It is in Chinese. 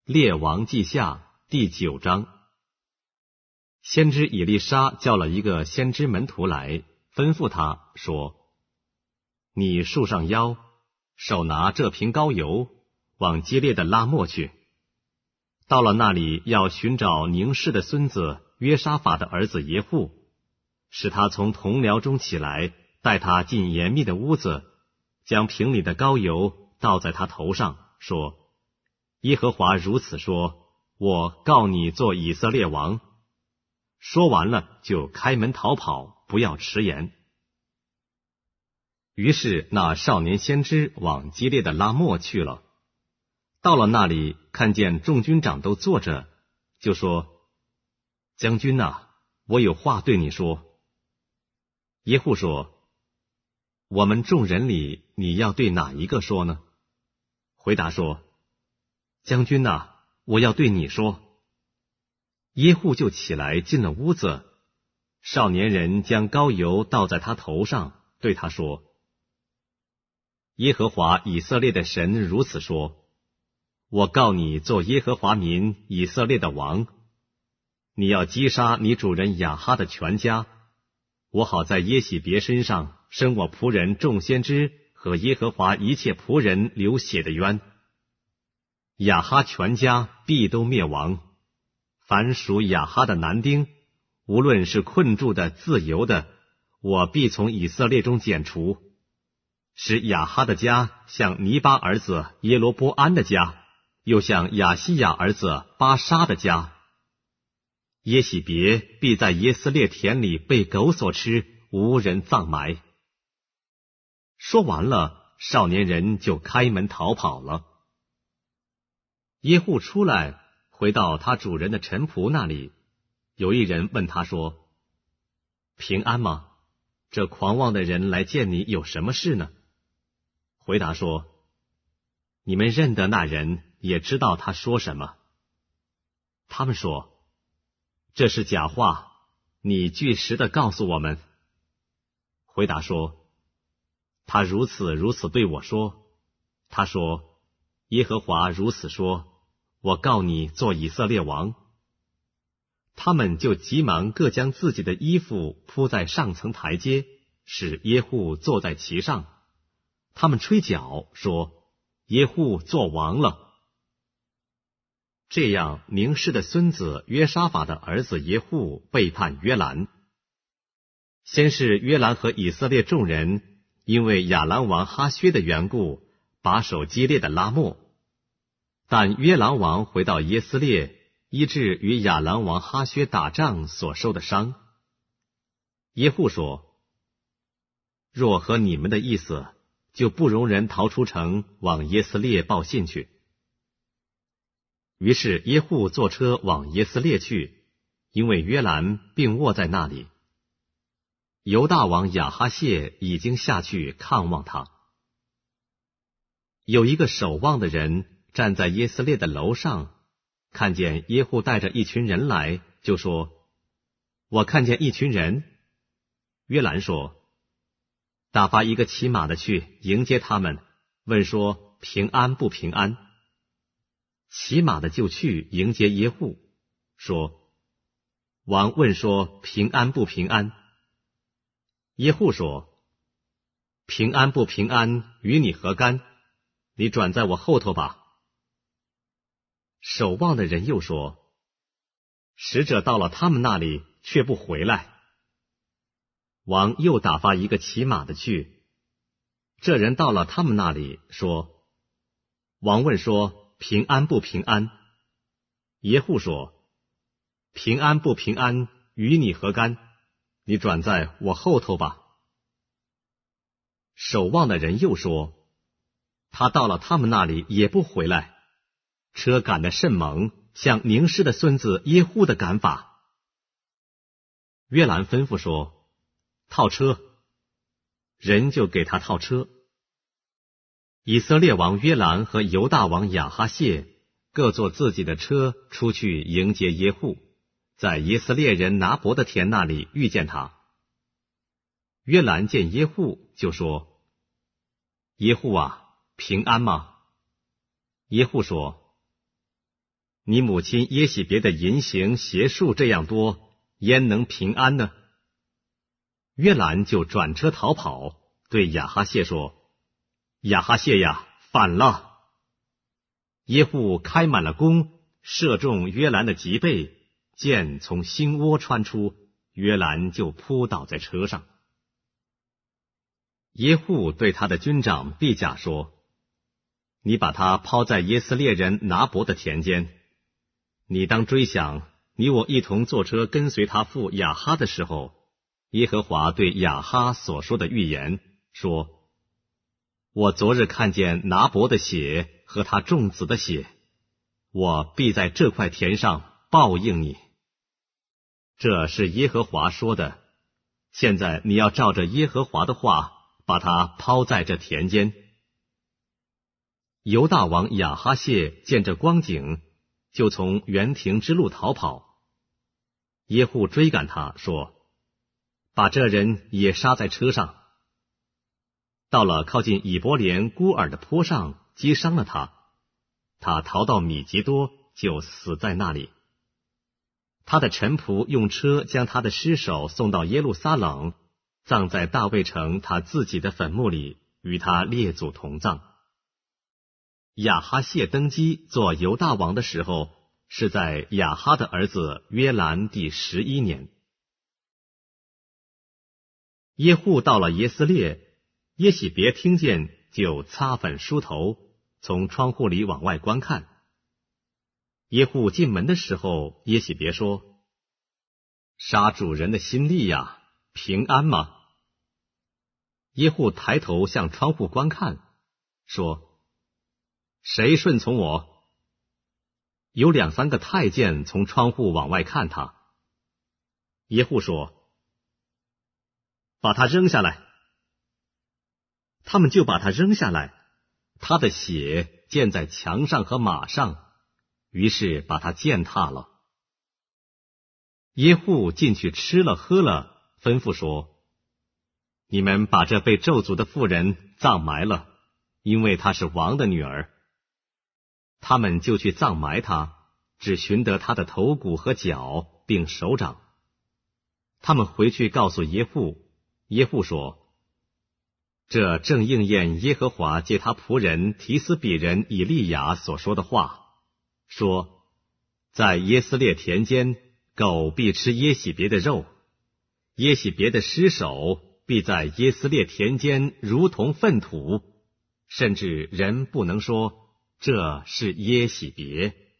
列王记下第9章。先知以利沙叫了一个先知门徒来，吩咐他说：你束上腰，手拿这瓶膏油，往基列的拉末去。到了那里，要寻找宁氏的孙子约沙法的儿子耶户，使他从同僚中起来，带他进严密的屋子，将瓶里的膏油倒在他头上，说：耶和华如此说，我告你做以色列王。说完了，就开门逃跑，不要迟延。于是那少年先知往基列的拉末去了。到了那里，看见众军长都坐着，就说：将军啊，我有话对你说。耶户说：我们众人里，你要对哪一个说呢？回答说：将军啊，我要对你说。耶户就起来进了屋子，少年人将膏油倒在他头上，对他说：耶和华以色列的神如此说，我告你做耶和华民以色列的王，你要击杀你主人亚哈的全家，我好在耶洗别身上伸我仆人众先知和耶和华一切仆人流血的冤。亚哈全家必都灭亡，凡属亚哈的男丁，无论是困住的自由的，我必从以色列中剪除，使亚哈的家像尼巴儿子耶罗波安的家，又像亚西亚儿子巴沙的家。耶洗别必在耶斯列田里被狗所吃，无人葬埋。说完了，少年人就开门逃跑了。耶户出来，回到他主人的臣仆那里，有一人问他说：平安吗？这狂妄的人来见你有什么事呢？回答说：你们认得那人，也知道他说什么。他们说：这是假话，你据实的告诉我们。回答说：他如此对我说。他说：耶和华如此说，我告你做以色列王。他们就急忙各将自己的衣服铺在上层台阶，使耶户坐在其上。他们吹角说：耶户做王了。这样，宁氏的孙子约沙法的儿子耶户背叛约兰。先是约兰和以色列众人因为亚兰王哈薛的缘故，把守基列的拉末。但约兰王回到耶斯列，医治与亚兰王哈薛打仗所受的伤。耶户说：若合你们的意思，就不容人逃出城，往耶斯列报信去。于是耶户坐车往耶斯列去，因为约兰并卧在那里。犹大王亚哈谢已经下去看望他。有一个守望的人站在耶斯列的楼上，看见耶户带着一群人来，就说：我看见一群人。约兰说：打发一个骑马的去迎接他们，问说平安不平安。骑马的就去迎接耶户，说：王问说平安不平安。耶户说：平安不平安与你何干？你转在我后头吧。守望的人又说：使者到了他们那里，却不回来。王又打发一个骑马的去，这人到了他们那里，说：王问说平安不平安？耶户说：平安不平安与你何干？你转在我后头吧。守望的人又说：他到了他们那里也不回来，车赶得甚猛，像宁氏的孙子耶户的赶法。约兰吩咐说：套车。人就给他套车。以色列王约兰和犹大王亚哈谢各坐自己的车出去迎接耶户，在耶斯列人拿伯的田那里遇见他。约兰见耶户，就说：耶户啊，平安吗？耶户说： 你母亲耶喜别的淫行邪术这样多，焉能平安呢？约兰就转车逃跑，对亚哈谢说：亚哈谢呀，反了！耶户开满了弓，射中约兰的脊背，箭从心窝穿出，约兰就扑倒在车上。耶户对他的军长毕甲说：你把他抛在耶斯列人拿伯的田间，你当追想，你我一同坐车跟随他父亚哈的时候，耶和华对亚哈所说的预言，说：我昨日看见拿伯的血和他众子的血，我必在这块田上报应你。这是耶和华说的，现在你要照着耶和华的话，把他抛在这田间。犹大王亚哈谢见这光景，就从园亭之路逃跑。耶户追赶他，说：把这人也杀在车上。到了靠近以伯莲孤尔的坡上，击伤了他，他逃到米吉多，就死在那里。他的臣仆用车将他的尸首送到耶路撒冷，葬在大卫城他自己的坟墓里，与他列祖同葬。亚哈谢登基做犹大王的时候，是在亚哈的儿子约兰第11年。耶户到了耶斯列，耶喜别听见，就擦粉梳头，从窗户里往外观看。耶户进门的时候，耶喜别说：杀主人的心力呀，平安吗？耶户抬头向窗户观看，说：谁顺从我？有2、3个太监从窗户往外看他。耶户说：把他扔下来。他们就把他扔下来，他的血溅在墙上和马上，于是把他践踏了。耶户进去吃了喝了，吩咐说：你们把这被咒诅的妇人葬埋了，因为她是王的女儿。他们就去葬埋她，只寻得她的头骨和脚，并手掌。他们回去告诉耶户，耶户说：这正应验耶和华借他仆人提斯比人以利亚所说的话，说：在耶斯列田间，狗必吃耶喜别的肉，耶喜别的尸首必在耶斯列田间如同粪土，甚至人不能说这是耶喜别。